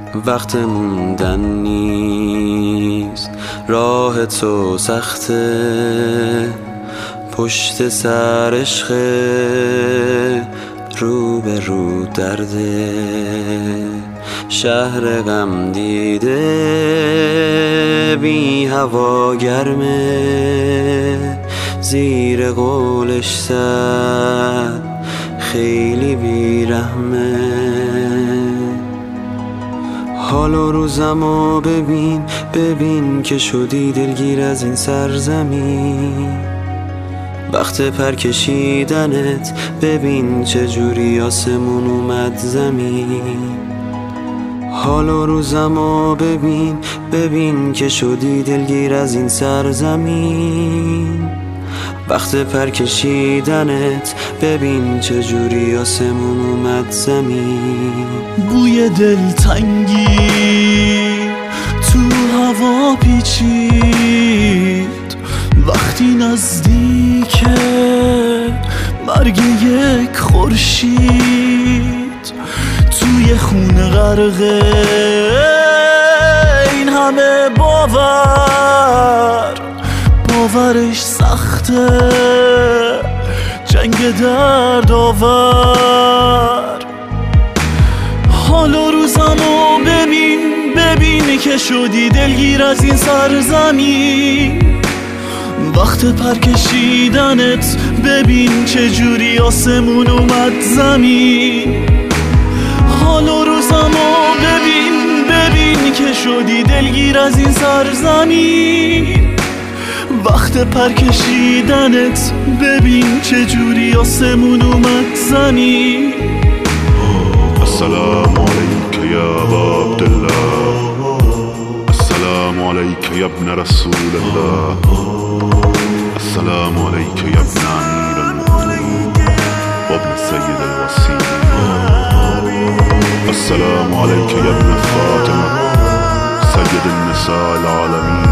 وقت موندن نیست، راه تو سخته، پشت سر عشقه، رو به رو درده، شهر غم دیده، بی هوا گرمه، زیر قولش سر خیلی بیرحمه. حال و روزمو ببین که شدی دلگیر از این سرزمین. وقت پر کشیدنت ببین چجوری آسمون اومد زمین. حال و روزمو ببین که شدی دلگیر از این سرزمین. وقت پر کشیدنت ببین چجوری آسمون اومد زمین. بوی دلتنگی تو هوا پیچید وقتی نزدیک مرگ یک خورشید. توی خون غرقه این همه باورش سخته، جنگ درد آور. حال و روزمو ببین که شدی دلگیر از این سرزمین. وقت پر کشیدنت ببین چجوری آسمون اومد زمین. حال و روزمو ببین که شدی دلگیر از این سرزمین. وقت پر کشیدنت ببین چجوری آسمون اومد زمین. السلام علیک یا ابا عبدالله، السلام علیک یا ابن رسول الله، السلام علیک یا ابن امیر المؤمنین و ابن سید الوصیین، السلام علیک یا ابن فاطمه سید النساء العالمین،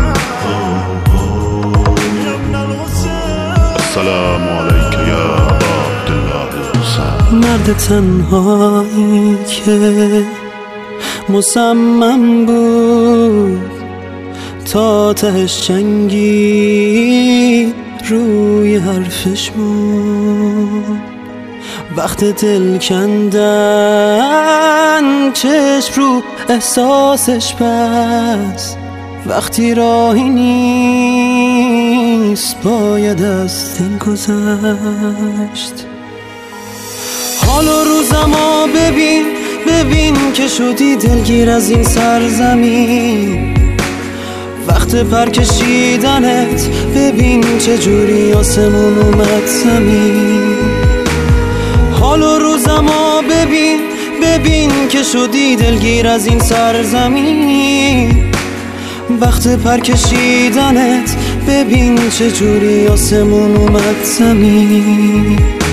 السلام علیک یا ابا عبدالله الحسین. مرد تنهایی که مصمم بود تا تهش جنگی روی حرفش مون. وقت دل کندن چشم رو احساسش بس، وقتی راهی نیست باید از دل گذشت. حال و روزمو ببین که شدی دلگیر از این سرزمین. وقت پر کشیدنت ببین چجوری آسمون اومد زمین. حال و روزمو ببین که شدی دلگیر از این سرزمین. وقت پر کشیدنت ببین چجوری آسمون اومد زمین.